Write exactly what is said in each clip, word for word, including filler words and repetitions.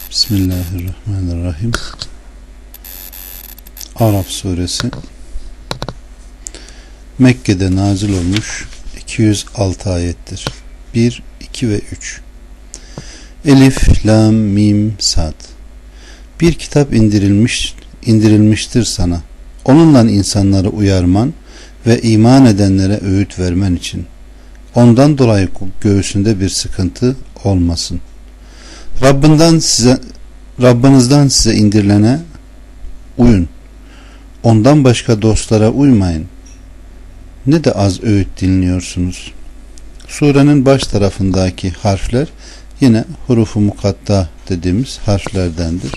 Bismillahirrahmanirrahim. Araf suresi Mekke'de nazil olmuş iki yüz altı ayettir. bir, iki ve üç. Elif, lam, mim, sad. Bir kitap indirilmiş, indirilmiştir sana. Onunla insanları uyarman ve iman edenlere öğüt vermen için. Ondan dolayı göğsünde bir sıkıntı olmasın. Rabbinden size, Rabbinizden size indirilene uyun. Ondan başka dostlara uymayın. Ne de az öğüt dinliyorsunuz. Surenin baş tarafındaki harfler yine hurufu mukatta dediğimiz harflerdendir.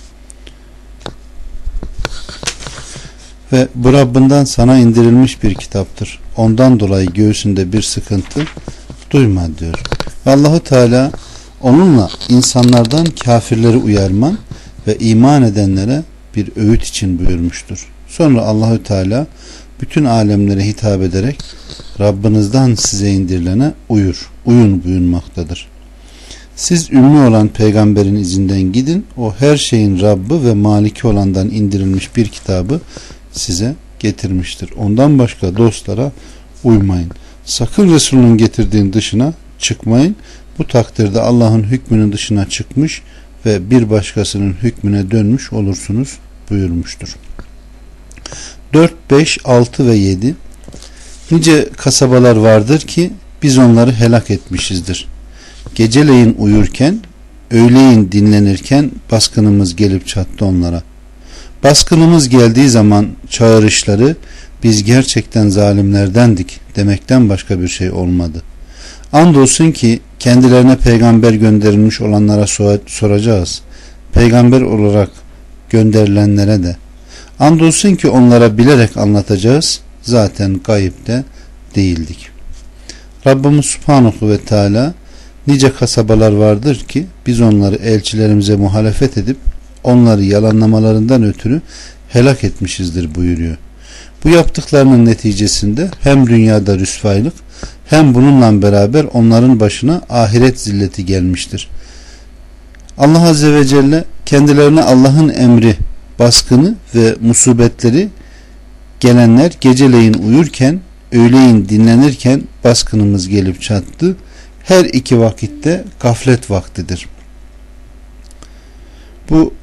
Ve bu Rabbinden sana indirilmiş bir kitaptır. Ondan dolayı göğsünde bir sıkıntı duyma diyor. Ve Allah-u Teala onunla insanlardan kafirleri uyarman ve iman edenlere bir öğüt için buyurmuştur. Sonra Allahü Teala bütün alemlere hitap ederek Rabbinizden size indirilene uyur, uyun buyurmaktadır. Siz ümmi olan peygamberin izinden gidin, o her şeyin Rabbi ve Maliki olandan indirilmiş bir kitabı size getirmiştir. Ondan başka dostlara uymayın. Sakın Resulünün getirdiğin dışına çıkmayın. Bu takdirde Allah'ın hükmünün dışına çıkmış ve bir başkasının hükmüne dönmüş olursunuz buyurmuştur. dört, beş, altı ve yedi. Nice kasabalar vardır ki biz onları helak etmişizdir. Geceleyin uyurken, öğleyin dinlenirken baskınımız gelip çattı onlara. Baskınımız geldiği zaman çağrışları biz gerçekten zalimlerdendik demekten başka bir şey olmadı. Andolsun ki kendilerine peygamber gönderilmiş olanlara soracağız. Peygamber olarak gönderilenlere de. Andolsun ki onlara bilerek anlatacağız. Zaten gayipte değildik. Rabbimiz Subhanahu ve Teala nice kasabalar vardır ki biz onları elçilerimize muhalefet edip onları yalanlamalarından ötürü helak etmişizdir buyuruyor. Bu yaptıklarının neticesinde hem dünyada rüsvaylık hem bununla beraber onların başına ahiret zilleti gelmiştir. Allah Azze ve Celle kendilerine Allah'ın emri, baskını ve musibetleri gelenler geceleyin uyurken, öğleyin dinlenirken baskınımız gelip çattı. Her iki vakitte gaflet vaktidir. Bu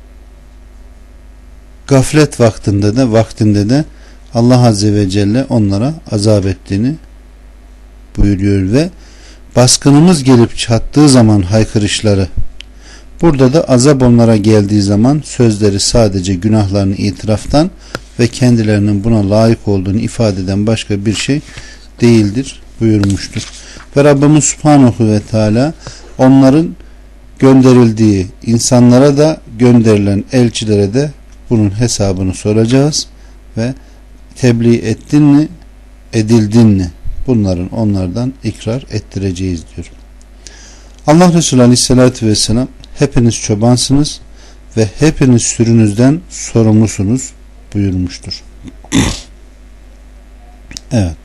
gaflet vaktinde de vaktinde de Allah Azze ve Celle onlara azap ettiğini buyuruyor ve baskınımız gelip çattığı zaman haykırışları, burada da azap onlara geldiği zaman sözleri sadece günahlarını itiraftan ve kendilerinin buna layık olduğunu ifade eden başka bir şey değildir buyurmuştur. Ve Rabbimiz Subhanahu ve Teala onların gönderildiği insanlara da gönderilen elçilere de bunun hesabını soracağız ve tebliğ ettin mi, edildin mi? Bunların onlardan ikrar ettireceğiz diyor. Allah Resulü Aleyhisselatü Vesselam hepiniz çobansınız ve hepiniz sürünüzden sorumlusunuz buyurmuştur. Evet.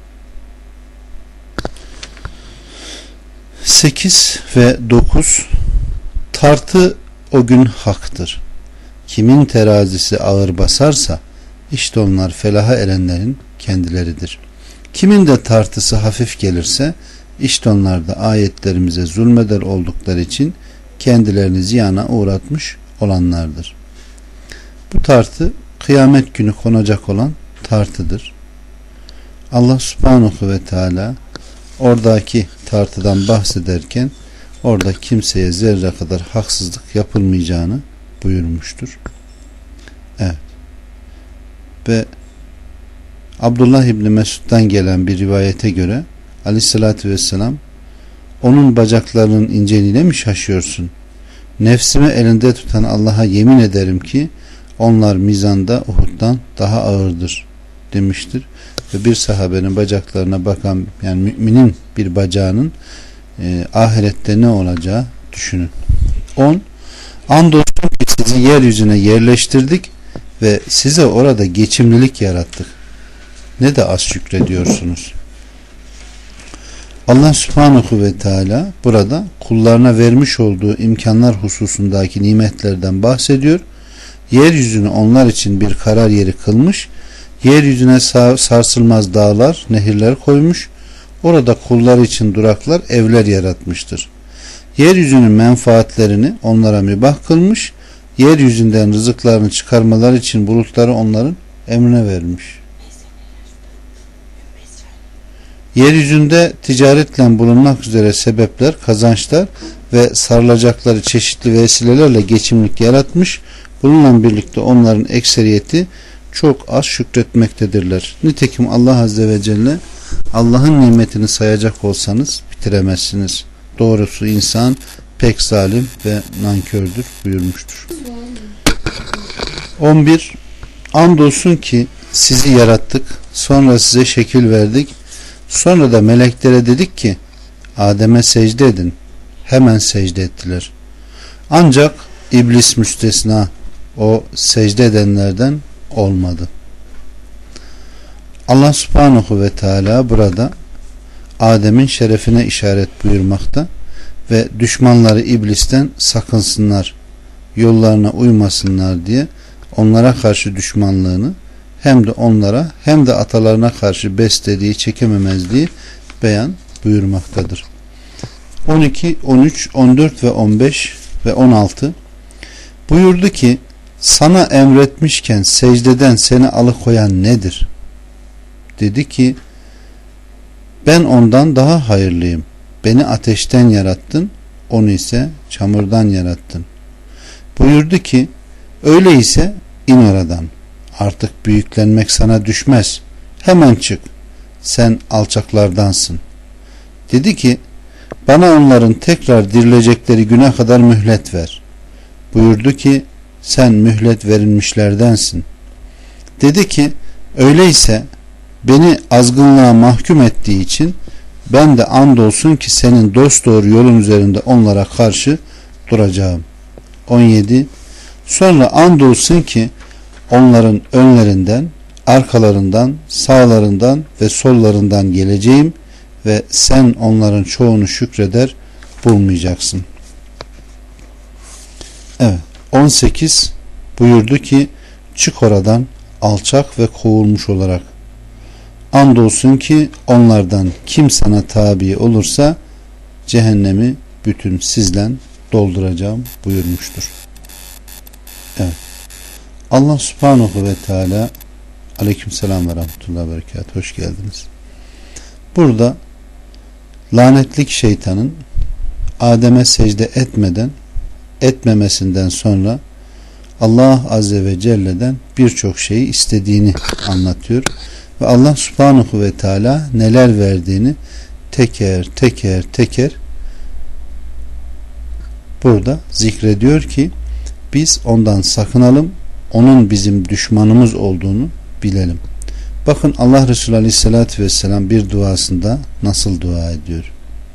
sekiz ve dokuz. Tartı o gün haktır. Kimin terazisi ağır basarsa işte onlar felaha erenlerin kendileridir. Kimin de tartısı hafif gelirse işte onlar da ayetlerimize zulmeder oldukları için kendilerini ziyana uğratmış olanlardır. Bu tartı kıyamet günü konacak olan tartıdır. Allah Subhanahu ve Teala oradaki tartıdan bahsederken orada kimseye zerre kadar haksızlık yapılmayacağını buyurmuştur. Evet. Ve Abdullah İbni Mesud'dan gelen bir rivayete göre Aleyhisselatü Vesselam onun bacaklarının inceliğine mi şaşıyorsun? Nefsimi elinde tutan Allah'a yemin ederim ki onlar mizanda Uhud'dan daha ağırdır demiştir. Ve bir sahabenin bacaklarına bakan, yani müminin bir bacağının e, ahirette ne olacağı düşünün. on. Andolsun ki sizi yeryüzüne yerleştirdik ve size orada geçimlilik yarattık. Ne de az şükrediyorsunuz. Allah Subhanahu ve Teala burada kullarına vermiş olduğu imkanlar hususundaki nimetlerden bahsediyor. Yeryüzünü onlar için bir karar yeri kılmış. Yeryüzüne sarsılmaz dağlar, nehirler koymuş. Orada kullar için duraklar, evler yaratmıştır. Yeryüzünün menfaatlerini onlara mübah kılmış. Yeryüzünden rızıklarını çıkarmaları için bulutları onların emrine vermiş. Yeryüzünde ticaretle bulunmak üzere sebepler, kazançlar ve sarılacakları çeşitli vesilelerle geçimlik yaratmış. Bununla birlikte onların ekseriyeti çok az şükretmektedirler. Nitekim Allah Azze ve Celle Allah'ın nimetini sayacak olsanız bitiremezsiniz. Doğrusu insan pek zalim ve nankördür buyurmuştur. on bir. Andolsun ki sizi yarattık, sonra size şekil verdik, sonra da meleklere dedik ki Adem'e secde edin. Hemen secde ettiler. Ancak iblis müstesna, o secde edenlerden olmadı. Allah Subhanahu ve Teala burada Adem'in şerefine işaret buyurmakta ve düşmanları iblisten sakınsınlar, yollarına uymasınlar diye onlara karşı düşmanlığını hem de onlara hem de atalarına karşı beslediği çekememezliği beyan buyurmaktadır. on iki, on üç, on dört ve on beş ve on altı buyurdu ki sana emretmişken secdeden seni alıkoyan nedir? Dedi ki ben ondan daha hayırlıyım. Beni ateşten yarattın, onu ise çamurdan yarattın. Buyurdu ki öyleyse in oradan. Artık büyüklenmek sana düşmez. Hemen çık. Sen alçaklardansın. Dedi ki bana onların tekrar dirilecekleri güne kadar mühlet ver. Buyurdu ki sen mühlet verilmişlerdensin. Dedi ki öyleyse beni azgınlığa mahkum ettiği için ben de andolsun ki senin dosdoğru yolun üzerinde onlara karşı duracağım. on yedi. Sonra andolsun ki onların önlerinden, arkalarından, sağlarından ve sollarından geleceğim ve sen onların çoğunu şükreder bulmayacaksın. Evet. on sekiz buyurdu ki çık oradan alçak ve kovulmuş olarak. Andolsun ki onlardan kim sana tabi olursa cehennemi bütün sizle dolduracağım buyurmuştur. Evet. Allah Subhanahu ve Teala aleykümselam ve rahmetullahi ve berekatuhu, hoş geldiniz. Burada lanetlik şeytanın Adem'e secde etmeden etmemesinden sonra Allah Azze ve Celle'den birçok şeyi istediğini anlatıyor ve Allah Subhanahu ve Teala neler verdiğini teker teker teker burada zikrediyor ki biz ondan sakınalım, onun bizim düşmanımız olduğunu bilelim. Bakın Allah Resulü Aleyhisselatü Vesselam bir duasında nasıl dua ediyor?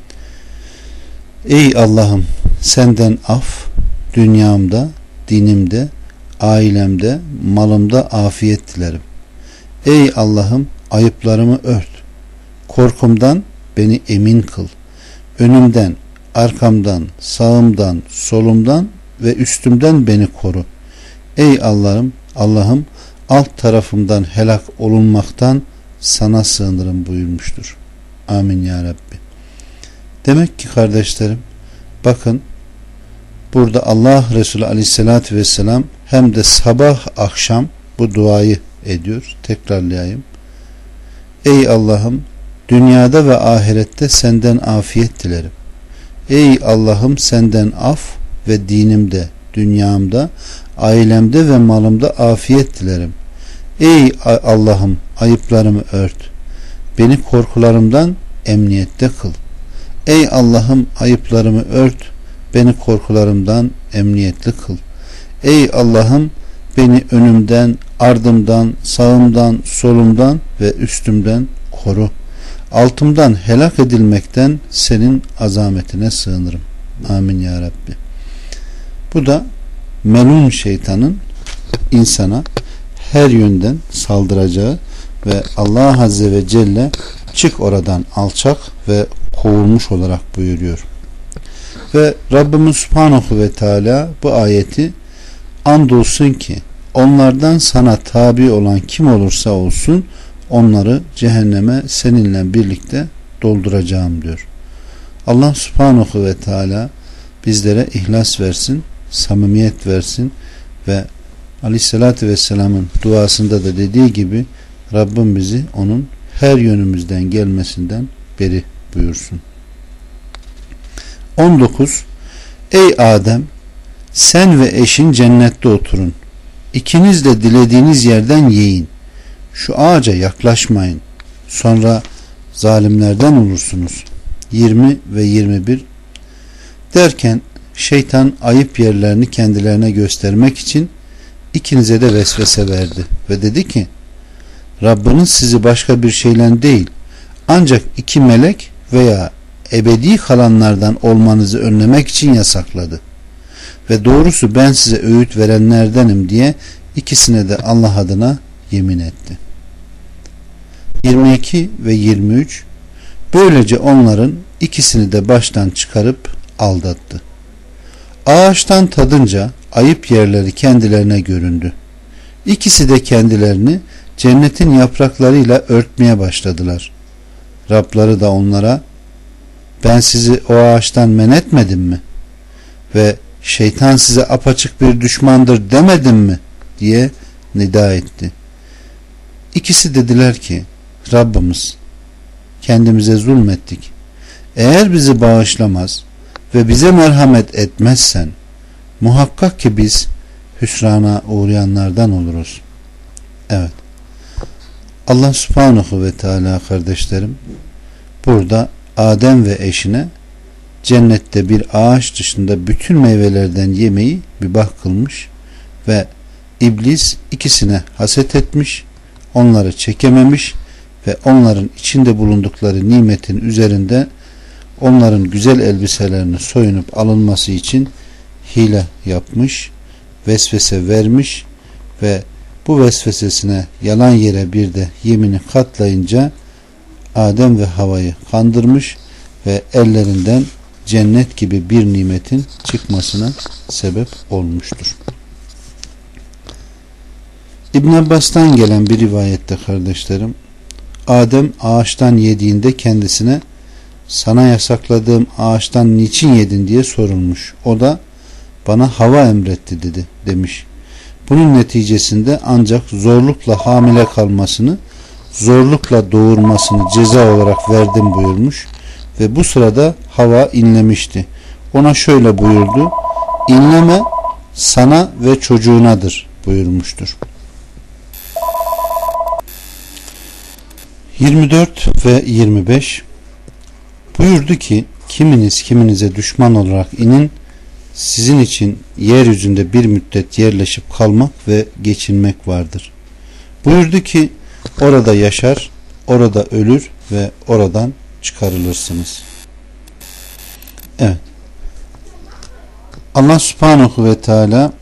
Ey Allah'ım senden af, dünyamda, dinimde, ailemde, malımda afiyet dilerim. Ey Allah'ım ayıplarımı ört. Korkumdan beni emin kıl. Önümden, arkamdan, sağımdan, solumdan ve üstümden beni koru. Ey Allah'ım, Allah'ım alt tarafımdan helak olunmaktan sana sığınırım buyurmuştur. Amin ya Rabbi. Demek ki kardeşlerim, bakın burada Allah Resulü Aleyhisselatü Vesselam hem de sabah akşam bu duayı ediyor. Tekrarlayayım. Ey Allah'ım dünyada ve ahirette senden afiyet dilerim. Ey Allah'ım senden af ve dinimde, dünyamda, ailemde ve malımda afiyet dilerim. Ey Allah'ım ayıplarımı ört. Beni korkularımdan emniyette kıl. Ey Allah'ım ayıplarımı ört. Beni korkularımdan emniyetli kıl. Ey Allah'ım beni önümden, ardımdan, sağımdan, solumdan ve üstümden koru. Altımdan helak edilmekten senin azametine sığınırım. Amin ya Rabbi. Bu da melun şeytanın insana her yönden saldıracağı ve Allah Azze ve Celle çık oradan alçak ve kovulmuş olarak buyuruyor. Ve Rabbimiz Subhanahu ve Teala bu ayeti andolsun ki onlardan sana tabi olan kim olursa olsun onları cehenneme seninle birlikte dolduracağım diyor. Allah Subhanahu ve Teala bizlere ihlas versin, samimiyet versin ve Aleyhisselatü Vesselam'ın duasında da dediği gibi Rabbim bizi onun her yönümüzden gelmesinden beri buyursun. on dokuz. Ey Adem, sen ve eşin cennette oturun. İkiniz de dilediğiniz yerden yiyin. Şu ağaca yaklaşmayın. Sonra zalimlerden olursunuz. yirmi ve yirmi bir. Derken şeytan ayıp yerlerini kendilerine göstermek için ikinize de vesvese verdi ve dedi ki Rabbiniz sizi başka bir şeyle değil ancak iki melek veya ebedi kalanlardan olmanızı önlemek için yasakladı. Ve doğrusu ben size öğüt verenlerdenim diye ikisine de Allah adına yemin etti. yirmi iki ve yirmi üç. Böylece onların ikisini de baştan çıkarıp aldattı. Ağaçtan tadınca ayıp yerleri kendilerine göründü. İkisi de kendilerini cennetin yapraklarıyla örtmeye başladılar. Rabları da onlara ben sizi o ağaçtan men etmedim mi? Ve şeytan size apaçık bir düşmandır demedim mi? Diye nida etti. İkisi dediler ki Rabbimiz kendimize zulmettik. Eğer bizi bağışlamaz ve bize merhamet etmezsen muhakkak ki biz hüsrana uğrayanlardan oluruz. Evet. Allah Subhanahu ve Teala kardeşlerim burada Adem ve eşine cennette bir ağaç dışında bütün meyvelerden yemeyi mübah kılmış ve iblis ikisine haset etmiş, onları çekememiş ve onların içinde bulundukları nimetin üzerinde onların güzel elbiselerini soyunup alınması için hile yapmış, vesvese vermiş ve bu vesvesesine yalan yere bir de yemini katlayınca Adem ve Havva'yı kandırmış ve ellerinden cennet gibi bir nimetin çıkmasına sebep olmuştur. İbn Abbas'tan gelen bir rivayette kardeşlerim, Adem ağaçtan yediğinde kendisine sana yasakladığım ağaçtan niçin yedin diye sorulmuş. O da bana Havva emretti dedi demiş. Bunun neticesinde ancak zorlukla hamile kalmasını, zorlukla doğurmasını ceza olarak verdim buyurmuş ve bu sırada Havva inlemişti. Ona şöyle buyurdu: İnleme sana ve çocuğunadır buyurmuştur. yirmi dört ve yirmi beş. Buyurdu ki kiminiz kiminize düşman olarak inin, sizin için yeryüzünde bir müddet yerleşip kalmak ve geçinmek vardır. Buyurdu ki orada yaşar, orada ölür ve oradan çıkarılırsınız. Evet. Allah Subhanahu ve Teala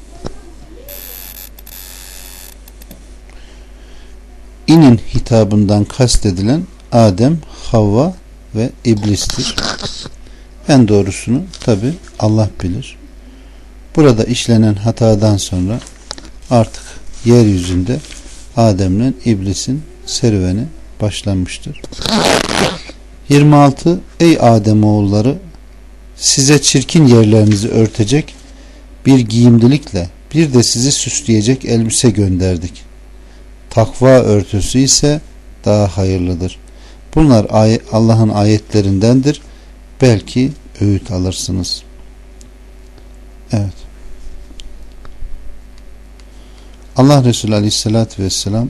inin hitabından kastedilen Adem, Havva ve iblistir. En doğrusunu tabi Allah bilir. Burada işlenen hatadan sonra artık yeryüzünde Adem'le iblisin serüveni başlanmıştır. yirmi altı. Ey Ademoğulları, size çirkin yerlerinizi örtecek bir giyimlilikle bir de sizi süsleyecek elbise gönderdik. Takva örtüsü ise daha hayırlıdır. Bunlar Allah'ın ayetlerindendir. Belki öğüt alırsınız. Evet. Allah Resulü Aleyhisselatü Vesselam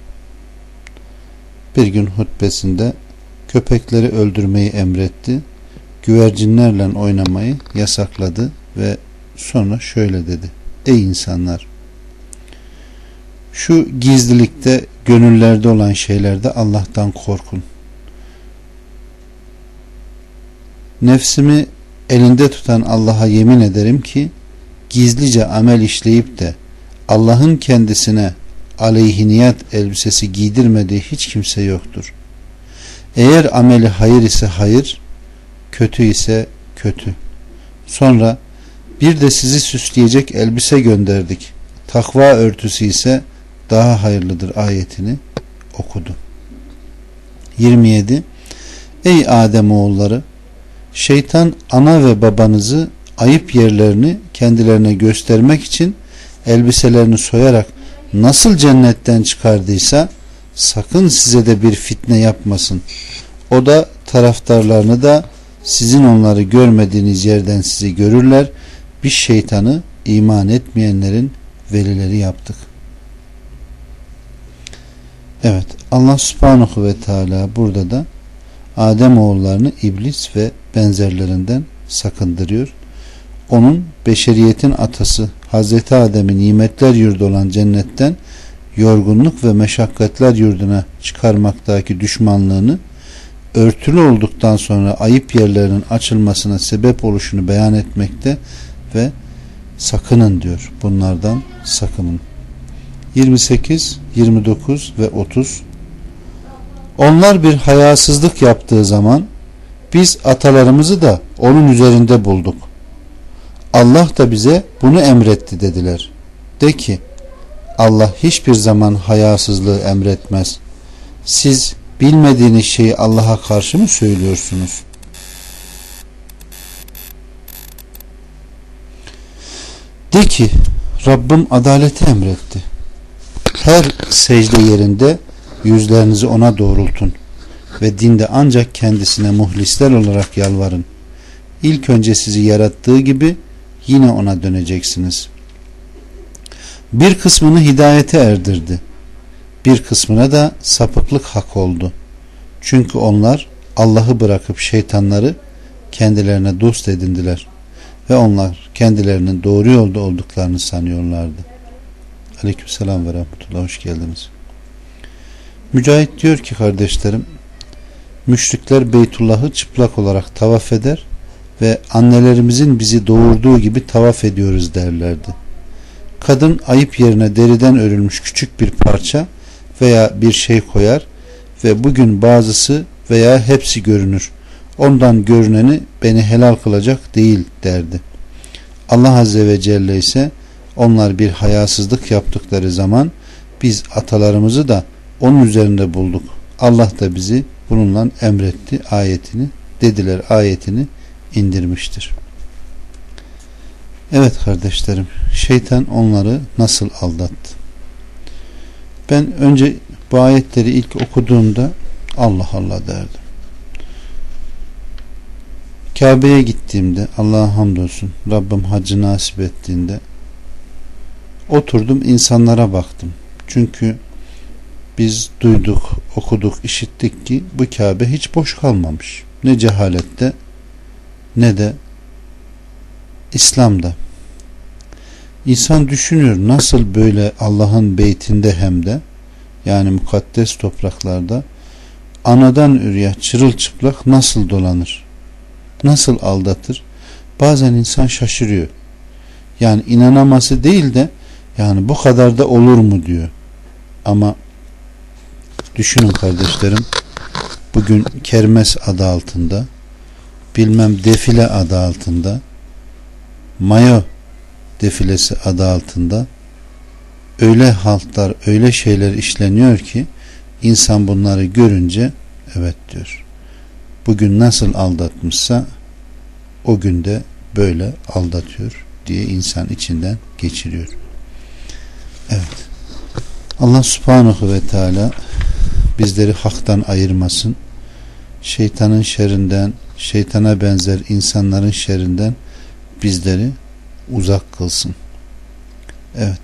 bir gün hutbesinde köpekleri öldürmeyi emretti. Güvercinlerle oynamayı yasakladı ve sonra şöyle dedi: Ey insanlar! Şu gizlilikte, gönüllerde olan şeylerde Allah'tan korkun. Nefsimi elinde tutan Allah'a yemin ederim ki gizlice amel işleyip de Allah'ın kendisine aleyhiniyat elbisesi giydirmediği hiç kimse yoktur. Eğer ameli hayır ise hayır, kötü ise kötü. Sonra bir de sizi süsleyecek elbise gönderdik. Takva örtüsü ise daha hayırlıdır ayetini okudu. yirmi yedi. Ey Ademoğulları, şeytan ana ve babanızı ayıp yerlerini kendilerine göstermek için elbiselerini soyarak nasıl cennetten çıkardıysa sakın size de bir fitne yapmasın. O da taraftarlarını da sizin onları görmediğiniz yerden sizi görürler. Biz şeytanı iman etmeyenlerin velileri yaptık. Evet, Allah subhanahu ve teala burada da Adem oğullarını iblis ve benzerlerinden sakındırıyor. Onun beşeriyetin atası Hazreti Adem'in nimetler yurdu olan cennetten yorgunluk ve meşakkatler yurduna çıkarmaktaki düşmanlığını, örtülü olduktan sonra ayıp yerlerinin açılmasına sebep oluşunu beyan etmekte ve sakının diyor. Bunlardan sakının. yirmi sekiz, yirmi dokuz ve otuz. Onlar bir hayasızlık yaptığı zaman biz atalarımızı da onun üzerinde bulduk. Allah da bize bunu emretti dediler. De ki, Allah hiçbir zaman hayasızlığı emretmez. Siz bilmediğiniz şeyi Allah'a karşı mı söylüyorsunuz? De ki, Rabbim adaleti emretti. Her secde yerinde yüzlerinizi ona doğrultun ve dinde ancak kendisine muhlisler olarak yalvarın. İlk önce sizi yarattığı gibi yine ona döneceksiniz. Bir kısmını hidayete erdirdi. Bir kısmına da sapıklık hak oldu. Çünkü onlar Allah'ı bırakıp şeytanları kendilerine dost edindiler ve onlar kendilerinin doğru yolda olduklarını sanıyorlardı. Aleykümselam ve rahmetullah, hoş geldiniz. Mücahit diyor ki, kardeşlerim, müşrikler Beytullah'ı çıplak olarak tavaf eder ve annelerimizin bizi doğurduğu gibi tavaf ediyoruz derlerdi. Kadın ayıp yerine deriden örülmüş küçük bir parça veya bir şey koyar ve bugün bazısı veya hepsi görünür. Ondan görüneni beni helal kılacak değil derdi. Allah Azze ve Celle ise onlar bir hayasızlık yaptıkları zaman biz atalarımızı da onun üzerinde bulduk. Allah da bizi bununla emretti ayetini dediler ayetini indirmiştir. Evet kardeşlerim, şeytan onları nasıl aldattı? Ben önce bu ayetleri ilk okuduğumda Allah Allah derdim. Kabe'ye gittiğimde, Allah'a hamdolsun, Rabbim hacı nasip ettiğinde oturdum, insanlara baktım. Çünkü biz duyduk, okuduk, işittik ki bu Kabe hiç boş kalmamış. Ne cehalette ne de İslam'da. İnsan düşünüyor, nasıl böyle Allah'ın beytinde hem de yani mukaddes topraklarda anadan üreye çırılçıplak nasıl dolanır? Nasıl aldatır? Bazen insan şaşırıyor. Yani inanaması değil de yani bu kadar da olur mu diyor. Ama düşünün kardeşlerim, bugün kermes adı altında, bilmem defile adı altında, mayo defilesi adı altında öyle haltlar, öyle şeyler işleniyor ki insan bunları görünce evet diyor. Bugün nasıl aldatmışsa o günde böyle aldatıyor diye insan içinden geçiriyor. Evet. Allah subhanahu ve teala bizleri haktan ayırmasın. Şeytanın şerrinden, şeytana benzer insanların şerrinden bizleri uzak kılsın. Evet.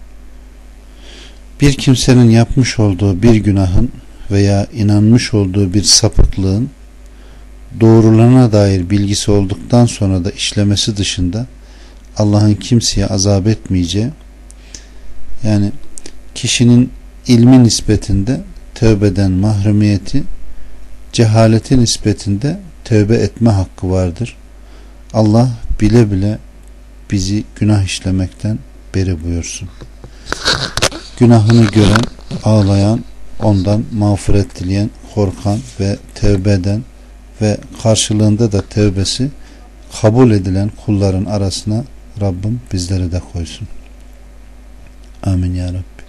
Bir kimsenin yapmış olduğu bir günahın veya inanmış olduğu bir sapıklığın doğrularına dair bilgisi olduktan sonra da işlemesi dışında Allah'ın kimseye azap etmeyeceği, yani kişinin ilmi nispetinde tövbeden mahrumiyeti, cehaleti nispetinde tövbe etme hakkı vardır. Allah bile bile bizi günah işlemekten beri buyursun. Günahını gören, ağlayan, ondan mağfiret dileyen, korkan ve tövbe eden ve karşılığında da tevbesi kabul edilen kulların arasına Rabbim bizleri de koysun. Amin ya Rabbi.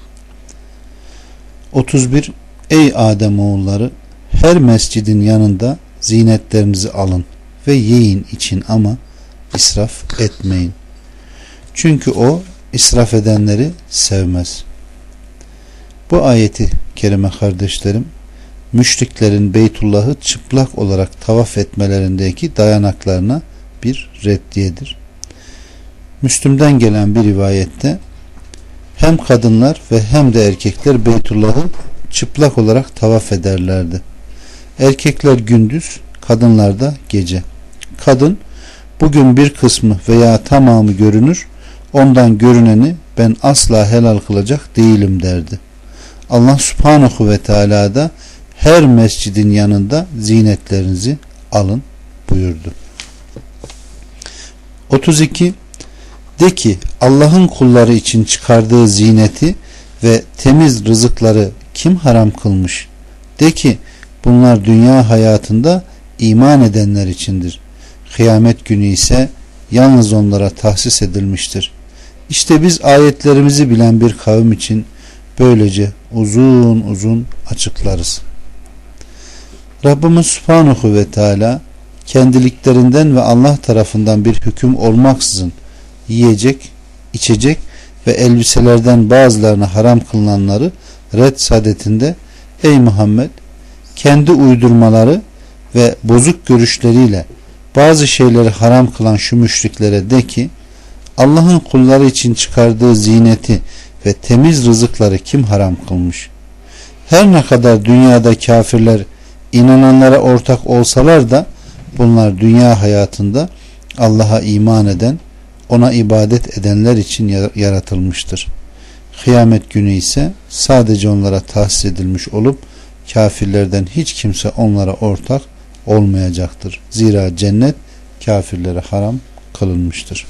otuz bir. Ey Ademoğulları, her mescidin yanında zinetlerinizi alın ve yiyin için ama israf etmeyin. Çünkü o israf edenleri sevmez. Bu ayeti kerime kardeşlerim, müşriklerin Beytullah'ı çıplak olarak tavaf etmelerindeki dayanaklarına bir reddiyedir. Müslüm'den gelen bir rivayette hem kadınlar ve hem de erkekler Beytullah'ı çıplak olarak tavaf ederlerdi. Erkekler gündüz, kadınlar da gece. Kadın bugün bir kısmı veya tamamı görünür, ondan görüneni ben asla helal kılacak değilim derdi. Allah Subhanahu ve Teala da her mescidin yanında zinetlerinizi alın buyurdu. otuz iki. De ki Allah'ın kulları için çıkardığı zineti ve temiz rızıkları kim haram kılmış? De ki bunlar dünya hayatında iman edenler içindir. Kıyamet günü ise yalnız onlara tahsis edilmiştir. İşte biz ayetlerimizi bilen bir kavim için böylece uzun uzun açıklarız. Rabbimiz Subhanahu ve Teala kendiliklerinden ve Allah tarafından bir hüküm olmaksızın yiyecek, içecek ve elbiselerden bazılarına haram kılınanları red sadetinde ey Muhammed, kendi uydurmaları ve bozuk görüşleriyle bazı şeyleri haram kılan şu müşriklere de ki Allah'ın kulları için çıkardığı zineti ve temiz rızıkları kim haram kılmış? Her ne kadar dünyada kafirler inananlara ortak olsalar da bunlar dünya hayatında Allah'a iman eden, ona ibadet edenler için yaratılmıştır. Kıyamet günü ise sadece onlara tahsis edilmiş olup kafirlerden hiç kimse onlara ortak olmayacaktır. Zira cennet kafirlere haram kılınmıştır.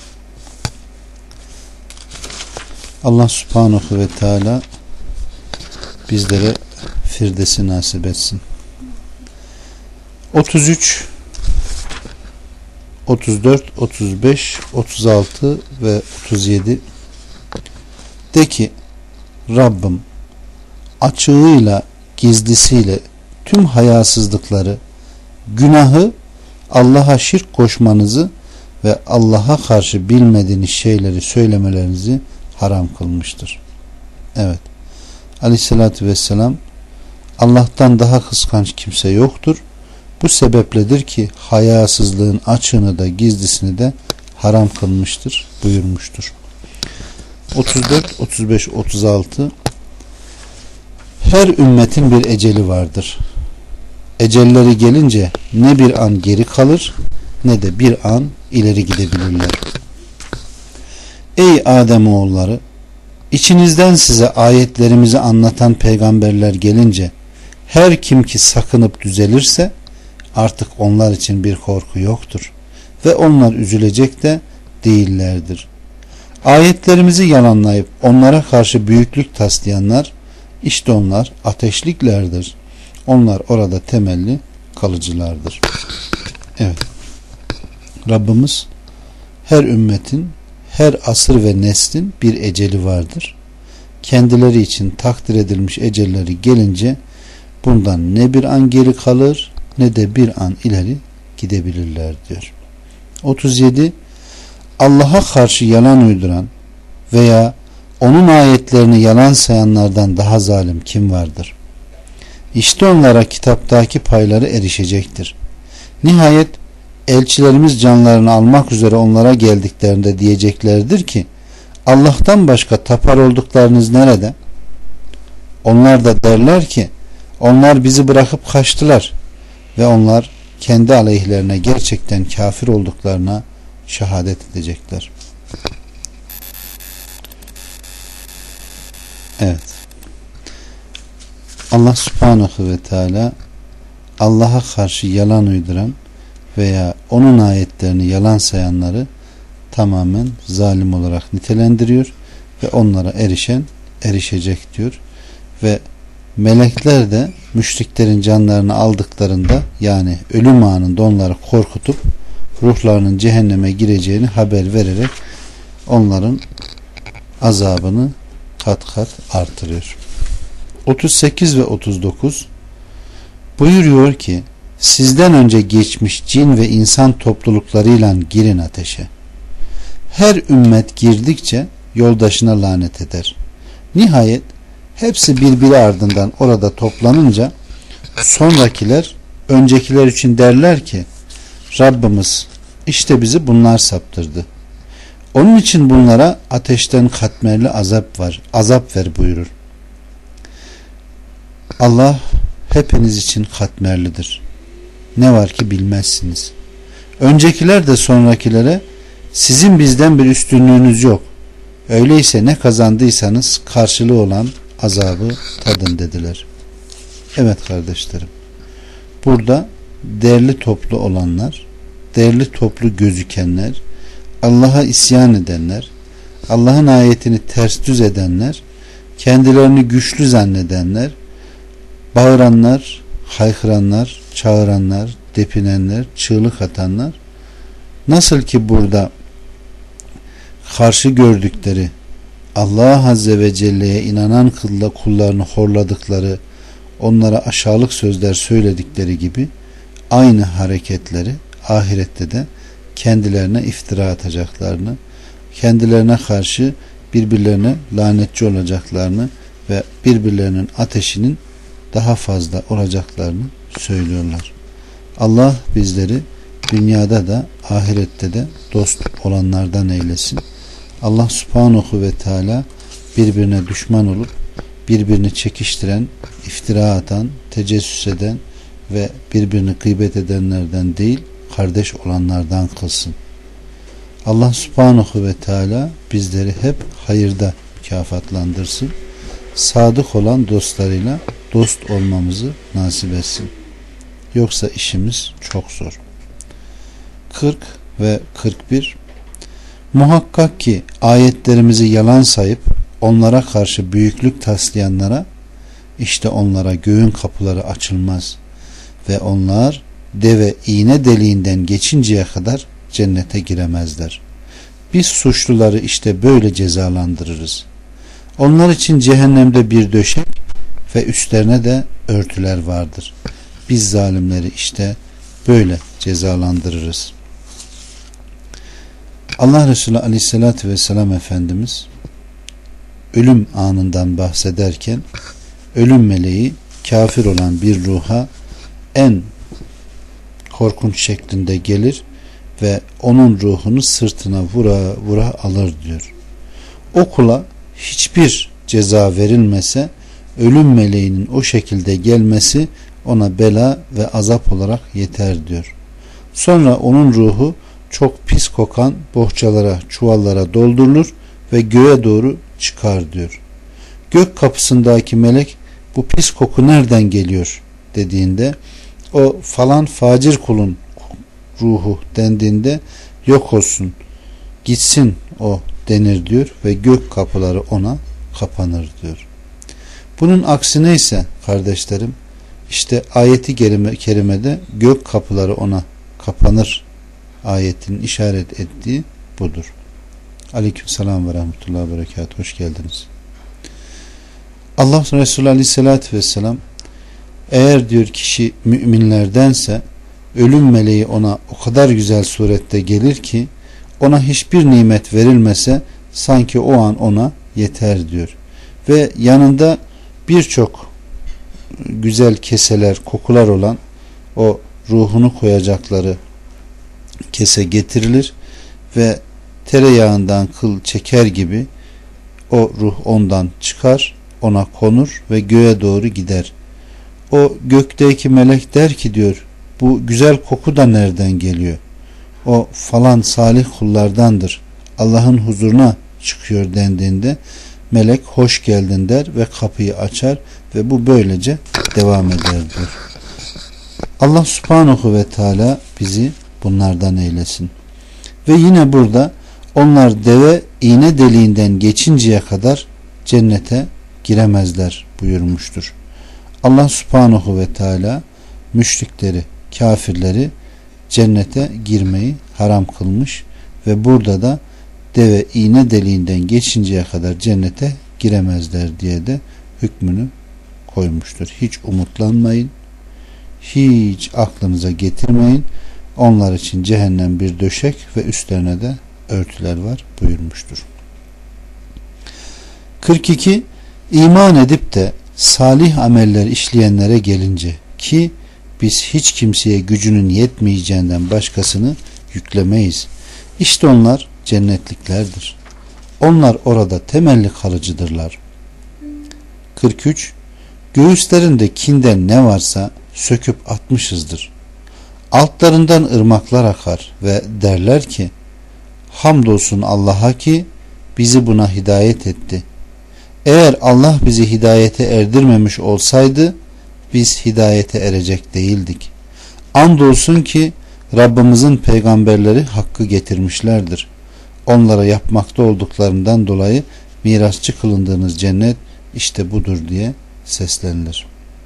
Allah Subhanahu ve Teala bizlere Firdevs'i nasip etsin. otuz üç, otuz dört, otuz beş, otuz altı ve otuz yedi. De ki Rabbim açığıyla gizlisiyle tüm hayasızlıkları, günahı, Allah'a şirk koşmanızı ve Allah'a karşı bilmediğiniz şeyleri söylemelerinizi haram kılmıştır. Evet. Aleyhissalatü vesselam Allah'tan daha kıskanç kimse yoktur. Bu sebepledir ki hayasızlığın açığını da gizlisini de haram kılmıştır buyurmuştur. otuz dört, otuz beş, otuz altı. Her ümmetin bir eceli vardır. Ecelleri gelince ne bir an geri kalır ne de bir an ileri gidebilirler. Ey Ademoğulları, içinizden size ayetlerimizi anlatan peygamberler gelince her kim ki sakınıp düzelirse artık onlar için bir korku yoktur ve onlar üzülecek de değillerdir. Ayetlerimizi yalanlayıp onlara karşı büyüklük taslayanlar işte onlar ateşliklerdir. Onlar orada temelli kalıcılardır. Evet. Rabbimiz her ümmetin, her asır ve neslin bir eceli vardır. Kendileri için takdir edilmiş ecelleri gelince bundan ne bir an geri kalır ne de bir an ileri gidebilirler diyor. otuz yedi. Allah'a karşı yalan uyduran veya onun ayetlerini yalan sayanlardan daha zalim kim vardır? İşte onlara kitaptaki payları erişecektir. Nihayet elçilerimiz canlarını almak üzere onlara geldiklerinde diyeceklerdir ki Allah'tan başka tapar olduklarınız nerede? Onlar da derler ki onlar bizi bırakıp kaçtılar ve onlar kendi aleyhlerine gerçekten kafir olduklarına şehadet edecekler. Evet. Allah Subhanahu ve Teala Allah'a karşı yalan uyduran veya onun ayetlerini yalan sayanları tamamen zalim olarak nitelendiriyor ve onlara erişen erişecek diyor ve melekler de müşriklerin canlarını aldıklarında, yani ölüm anında onları korkutup ruhlarının cehenneme gireceğini haber vererek onların azabını kat kat artırıyor. otuz sekiz ve otuz dokuz buyuruyor ki, sizden önce geçmiş cin ve insan topluluklarıyla girin ateşe. Her ümmet girdikçe yoldaşına lanet eder. Nihayet hepsi birbiri ardından orada toplanınca sonrakiler öncekiler için derler ki, Rabbimiz işte bizi bunlar saptırdı. Onun için bunlara ateşten katmerli azap var, azap ver buyurur. Allah hepiniz için katmerlidir. Ne var ki bilmezsiniz. Öncekiler de sonrakilere, sizin bizden bir üstünlüğünüz yok. Öyleyse ne kazandıysanız karşılığı olan azabı tadın dediler. Evet kardeşlerim, burada derli toplu olanlar, derli toplu gözükenler, Allah'a isyan edenler, Allah'ın ayetini ters düz edenler, kendilerini güçlü zannedenler, bağıranlar, haykıranlar, çağıranlar, depinenler, çığlık atanlar, nasıl ki burada karşı gördükleri Allah Azze ve Celle'ye inanan kullarını horladıkları, onlara aşağılık sözler söyledikleri gibi aynı hareketleri ahirette de kendilerine iftira atacaklarını, kendilerine karşı birbirlerine lanetçi olacaklarını ve birbirlerinin ateşinin daha fazla olacaklarını söylüyorlar. Allah bizleri dünyada da ahirette de dost olanlardan eylesin. Allah Subhanahu ve Teala birbirine düşman olup birbirini çekiştiren, iftira atan, tecessüs eden ve birbirini gıybet edenlerden değil, kardeş olanlardan kılsın. Allah Subhanahu ve Teala bizleri hep hayırda mükafatlandırsın. Sadık olan dostlarıyla dost olmamızı nasip etsin. Yoksa işimiz çok zor. kırk ve kırk bir Muhakkak ki ayetlerimizi yalan sayıp onlara karşı büyüklük taslayanlara, işte onlara göğün kapıları açılmaz ve onlar deve iğne deliğinden geçinceye kadar cennete giremezler. Biz suçluları işte böyle cezalandırırız. Onlar için cehennemde bir döşek ve üstlerine de örtüler vardır. Biz zalimleri işte böyle cezalandırırız. Allah Resulü Aleyhisselatü Vesselam Efendimiz ölüm anından bahsederken ölüm meleği kafir olan bir ruha en korkunç şeklinde gelir ve onun ruhunu sırtına vura vura alır diyor. O kula hiçbir ceza verilmese ölüm meleğinin o şekilde gelmesi ona bela ve azap olarak yeter diyor. Sonra onun ruhu çok pis kokan bohçalara, çuvallara doldurulur ve göğe doğru çıkar diyor. Gök kapısındaki melek bu pis koku nereden geliyor dediğinde, o falan facir kulun ruhu dendiğinde yok olsun, gitsin o denir diyor ve gök kapıları ona kapanır diyor. Bunun aksine ise kardeşlerim, işte ayeti kerimede gök kapıları ona kapanır ayetinin işaret ettiği budur. Aleykümselam ve rahmetullahi ve berekatuhu. Hoş geldiniz. Allah Resulü Aleyhisselatü Vesselam, eğer diyor kişi müminlerdense ölüm meleği ona o kadar güzel surette gelir ki ona hiçbir nimet verilmese sanki o an ona yeter diyor. Ve yanında birçok güzel keseler, kokular olan o ruhunu koyacakları kese getirilir ve tereyağından kıl çeker gibi o ruh ondan çıkar, ona konur ve göğe doğru gider. O gökteki melek der ki diyor, bu güzel koku da nereden geliyor? O falan salih kullardandır, Allah'ın huzuruna çıkıyor dendiğinde melek hoş geldin der ve kapıyı açar ve bu böylece devam eder diyor. Allah Subhanahu ve Teala bizi bunlardan eylesin. Ve yine burada onlar deve iğne deliğinden geçinceye kadar cennete giremezler buyurmuştur. Allah subhanahu ve teala müşrikleri, kafirleri cennete girmeyi haram kılmış ve burada da deve iğne deliğinden geçinceye kadar cennete giremezler diye de hükmünü koymuştur. Hiç umutlanmayın, hiç aklınıza getirmeyin. Onlar için cehennem bir döşek ve üstlerine de örtüler var buyurmuştur. kırk iki. İman edip de salih ameller işleyenlere gelince ki biz hiç kimseye gücünün yetmeyeceğinden başkasını yüklemeyiz. İşte onlar cennetliklerdir. Onlar orada temelli kalıcıdırlar. kırk üç. Göğüslerinde kinden ne varsa söküp atmışızdır. Altlarından ırmaklar akar ve derler ki hamdolsun Allah'a ki bizi buna hidayet etti. Eğer Allah bizi hidayete erdirmemiş olsaydı biz hidayete erecek değildik. Andolsun ki Rabbimizin peygamberleri hakkı getirmişlerdir. Onlara yapmakta olduklarından dolayı mirasçı kılındığınız cennet işte budur diye seslenilir.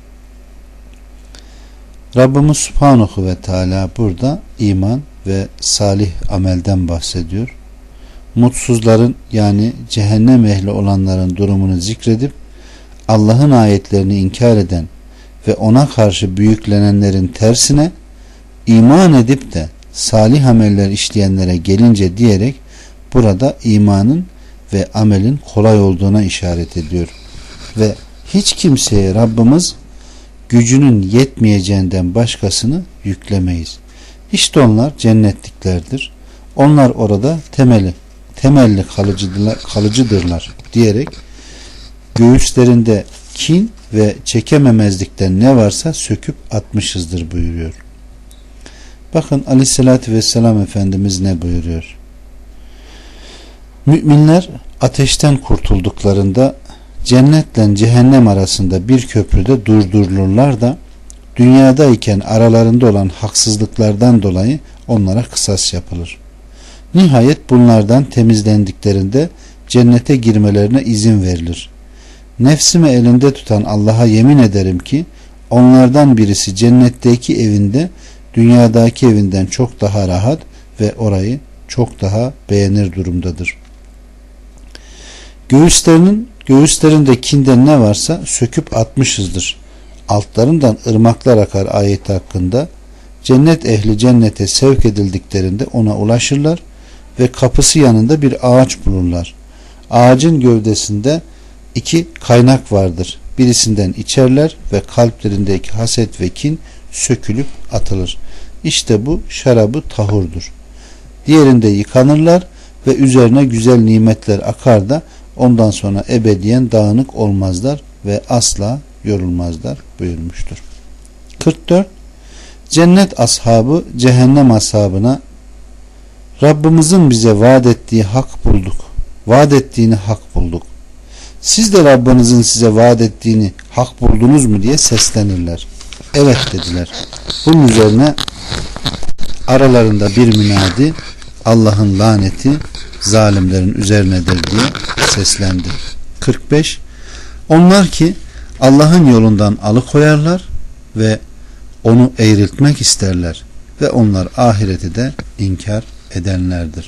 Rabbimiz Subhanahu ve Teala burada iman ve salih amelden bahsediyor. Mutsuzların yani cehennem ehli olanların durumunu zikredip Allah'ın ayetlerini inkar eden ve ona karşı büyüklenenlerin tersine iman edip de salih ameller işleyenlere gelince diyerek burada imanın ve amelin kolay olduğuna işaret ediyor. Ve hiç kimseye Rabbimiz gücünün yetmeyeceğinden başkasını yüklemeyiz. İşte onlar cennetliklerdir. Onlar orada temeli, temelli kalıcıdırlar, kalıcıdırlar diyerek göğüslerinde kin ve çekememezlikten ne varsa söküp atmışızdır buyuruyor. Bakın Aleyhisselatü Vesselam Efendimiz ne buyuruyor? Müminler ateşten kurtulduklarında cennetle cehennem arasında bir köprüde durdurulurlar da dünyadayken aralarında olan haksızlıklardan dolayı onlara kısas yapılır. Nihayet bunlardan temizlendiklerinde cennete girmelerine izin verilir. Nefsimi elinde tutan Allah'a yemin ederim ki onlardan birisi cennetteki evinde dünyadaki evinden çok daha rahat ve orayı çok daha beğenir durumdadır. Göğüslerinin göğüslerinde kinden ne varsa söküp atmışızdır. Altlarından ırmaklar akar ayeti hakkında cennet ehli cennete sevk edildiklerinde ona ulaşırlar ve kapısı yanında bir ağaç bulurlar. Ağacın gövdesinde iki kaynak vardır. Birisinden içerler ve kalplerindeki haset ve kin sökülüp atılır. İşte bu şarabı tahurdur. Diğerinde yıkanırlar ve üzerine güzel nimetler akar da ondan sonra ebediyen dağınık olmazlar ve asla yorulmazlar buyurmuştur. kırk dört. Cennet ashabı cehennem ashabına Rabbimizin bize vaat ettiği hak bulduk. Vaat ettiğini hak bulduk. Siz de Rabbinizin size vaat ettiğini hak buldunuz mu diye seslenirler. Evet dediler. Bunun üzerine aralarında bir münadi Allah'ın laneti zalimlerin üzerinedir diye seslendi. kırk beş. Onlar ki Allah'ın yolundan alıkoyarlar ve onu eğriltmek isterler ve onlar ahireti de inkar edenlerdir.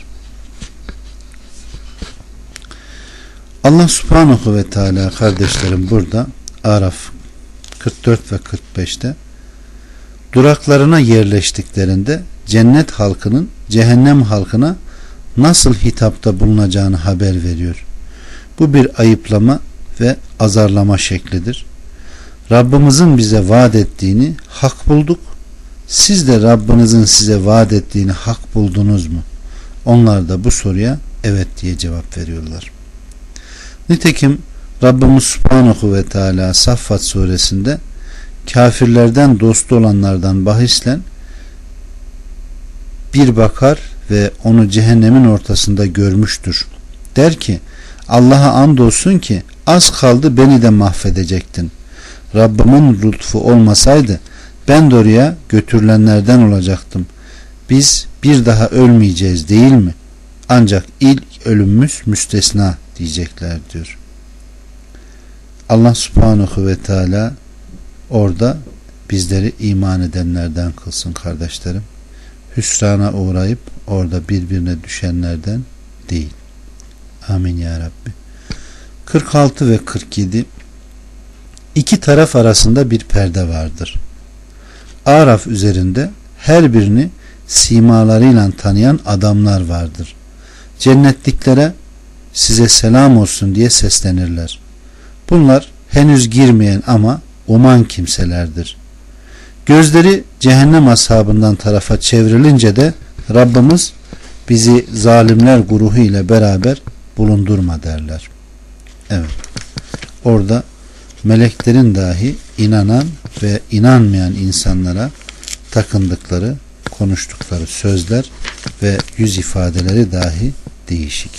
Allah Subhanahu ve Teala kardeşlerim burada Araf kırk dört ve kırk beşte duraklarına yerleştiklerinde cennet halkının cehennem halkına nasıl hitapta bulunacağını haber veriyor. Bu bir ayıplama ve azarlama şeklidir. Rabbimizin bize vaat ettiğini hak bulduk. Siz de Rabbinizin size vaat ettiğini hak buldunuz mu? Onlar da bu soruya evet diye cevap veriyorlar. Nitekim Rabbimiz Subhanahu ve Teala Saffat suresinde kafirlerden dostu olanlardan bahislen bir bakar ve onu cehennemin ortasında görmüştür. Der ki Allah'a andolsun ki az kaldı beni de mahvedecektin. Rabbimin lütfu olmasaydı ben de oraya götürülenlerden olacaktım. Biz bir daha ölmeyeceğiz değil mi? Ancak ilk ölümümüz müstesna diyecekler diyor. Allah Subhanahu ve Teala orada bizleri iman edenlerden kılsın kardeşlerim. Hüsrana uğrayıp orada birbirine düşenlerden değil. Amin ya Rabbi. kırk altı ve kırk yedi. İki taraf arasında bir perde vardır. Araf üzerinde her birini simalarıyla tanıyan adamlar vardır. Cennetliklere size selam olsun diye seslenirler. Bunlar henüz girmeyen ama uman kimselerdir. Gözleri cehennem ashabından tarafa çevrilince de Rabbimiz bizi zalimler grubu ile beraber bulundurma derler. Evet. Orada meleklerin dahi inanan ve inanmayan insanlara takındıkları, konuştukları sözler ve yüz ifadeleri dahi değişik.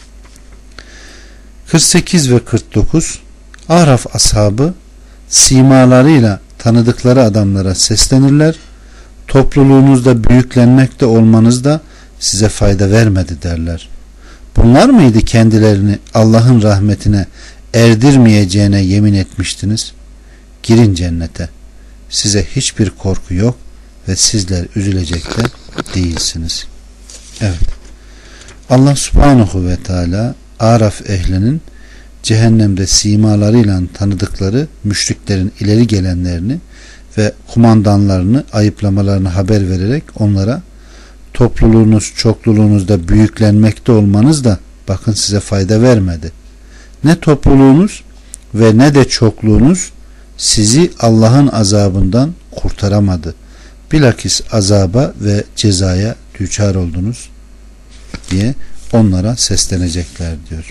kırk sekiz ve kırk dokuz. Araf ashabı simalarıyla tanıdıkları adamlara seslenirler. Topluluğunuzda büyüklenmekte olmanız da size fayda vermedi derler. Bunlar mıydı kendilerini Allah'ın rahmetine erdirmeyeceğine yemin etmiştiniz? Girin cennete. Size hiçbir korku yok ve sizler üzülecek de değilsiniz. Evet. Allah subhanahu ve teala Araf ehlinin cehennemde simalarıyla tanıdıkları müşriklerin ileri gelenlerini ve kumandanlarını ayıplamalarını haber vererek onlara topluluğunuz çokluluğunuzda büyüklenmekte olmanız da bakın size fayda vermedi. Ne topluluğunuz ve ne de çokluğunuz sizi Allah'ın azabından kurtaramadı. Bilakis azaba ve cezaya düçar oldunuz diye onlara seslenecekler diyor.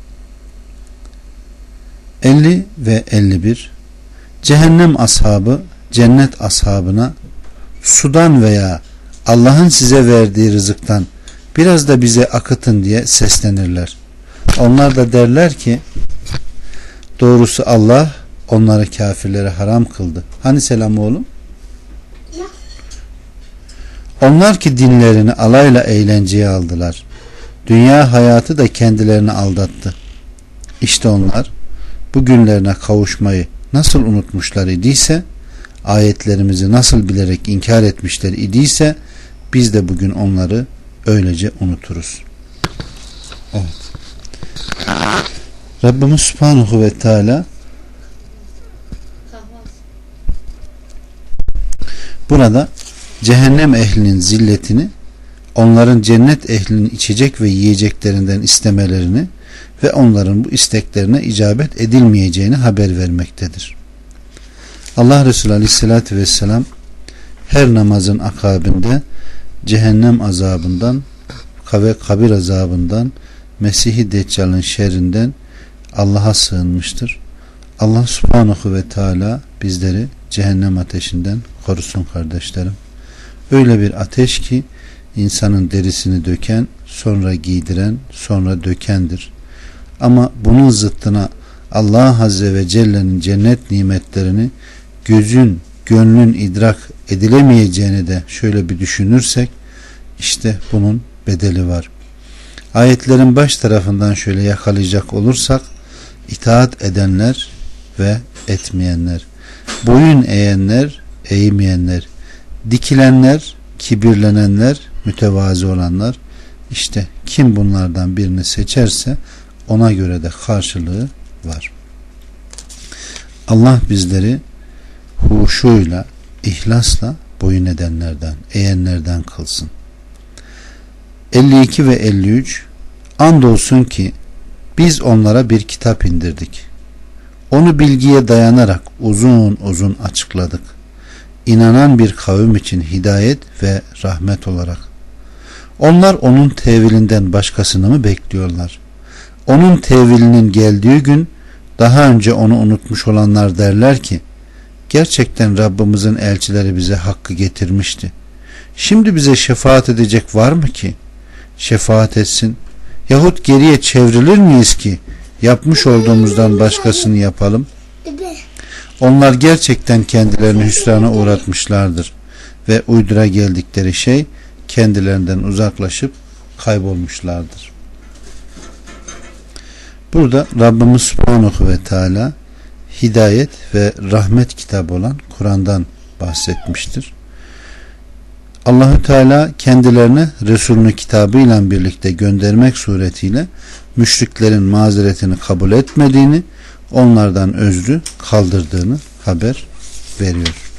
elli ve elli bir. Cehennem ashabı cennet ashabına sudan veya Allah'ın size verdiği rızıktan biraz da bize akıtın diye seslenirler. Onlar da derler ki doğrusu Allah onları kafirlere haram kıldı. Hani selam oğlum? Onlar ki dinlerini alayla eğlenceye aldılar. Dünya hayatı da kendilerini aldattı. İşte onlar bu günlerine kavuşmayı nasıl unutmuşlar idiyse, ayetlerimizi nasıl bilerek inkar etmişler idiyse, biz de bugün onları öylece unuturuz. Evet. Rabbimiz Subhanahu ve Teala burada cehennem ehlinin zilletini, onların cennet ehlinin içecek ve yiyeceklerinden istemelerini ve onların bu isteklerine icabet edilmeyeceğini haber vermektedir. Allah Resulü Aleyhisselatü Vesselam her namazın akabinde cehennem azabından ve kabir azabından, Mesih-i Deccal'ın şerrinden Allah'a sığınmıştır. Allah Subhanahu ve Teala bizleri cehennem ateşinden korusun kardeşlerim. Öyle bir ateş ki insanın derisini döken, sonra giydiren, sonra dökendir. Ama bunun zıttına Allah Azze ve Celle'nin cennet nimetlerini gözün, gönlün idrak edilemeyeceğini de şöyle bir düşünürsek, işte bunun bedeli var. Ayetlerin baş tarafından şöyle yakalayacak olursak, itaat edenler ve etmeyenler, boyun eğenler, eğmeyenler, dikilenler, kibirlenenler, mütevazi olanlar, işte kim bunlardan birini seçerse ona göre de karşılığı var. Allah bizleri huşuyla, ihlasla boyun edenlerden, eğenlerden kılsın. elli iki ve elli üç. Andolsun ki biz onlara bir kitap indirdik. Onu bilgiye dayanarak uzun uzun açıkladık. İnanan bir kavim için hidayet ve rahmet olarak. Onlar onun tevilinden başkasını mı bekliyorlar? Onun tevilinin geldiği gün daha önce onu unutmuş olanlar derler ki, gerçekten Rabbimizin elçileri bize hakkı getirmişti. Şimdi bize şefaat edecek var mı ki? Şefaat etsin. Yahut geriye çevrilir miyiz ki yapmış olduğumuzdan başkasını yapalım? Onlar gerçekten kendilerini hüsrana uğratmışlardır ve uydura geldikleri şey kendilerinden uzaklaşıp kaybolmuşlardır. Burada Rabbimiz Subhanahu ve Teala hidayet ve rahmet kitabı olan Kur'an'dan bahsetmiştir. Allahü Teala kendilerine Resulünü kitabıyla birlikte göndermek suretiyle müşriklerin mazeretini kabul etmediğini, onlardan özrü kaldırdığını haber veriyor.